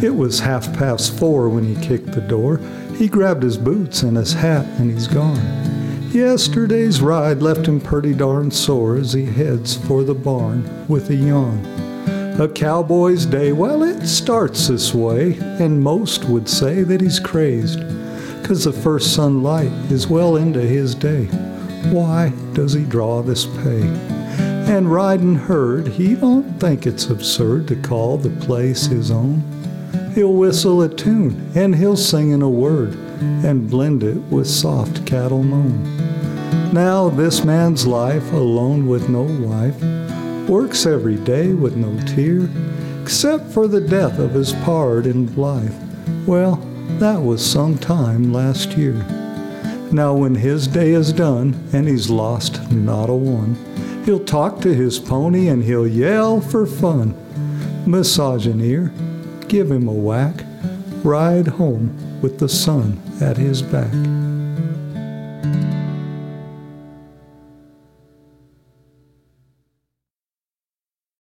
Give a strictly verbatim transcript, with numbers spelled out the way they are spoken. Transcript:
It was half past four when he kicked the door. He grabbed his boots and his hat and he's gone. Yesterday's ride left him pretty darn sore as he heads for the barn with a yawn. A cowboy's day, well, it starts this way, and most would say that he's crazed, 'cause the first sunlight is well into his day. Why does he draw this pay? And riding herd, he don't think it's absurd to call the place his own. He'll whistle a tune, and he'll sing in a word, and blend it with soft cattle moan. Now this man's life, alone with no wife, works every day with no tear, except for the death of his pard in Blythe. Well, that was some time last year. Now when his day is done, and he's lost not a one, he'll talk to his pony and he'll yell for fun. Massage an ear, give him a whack, ride home with the sun at his back.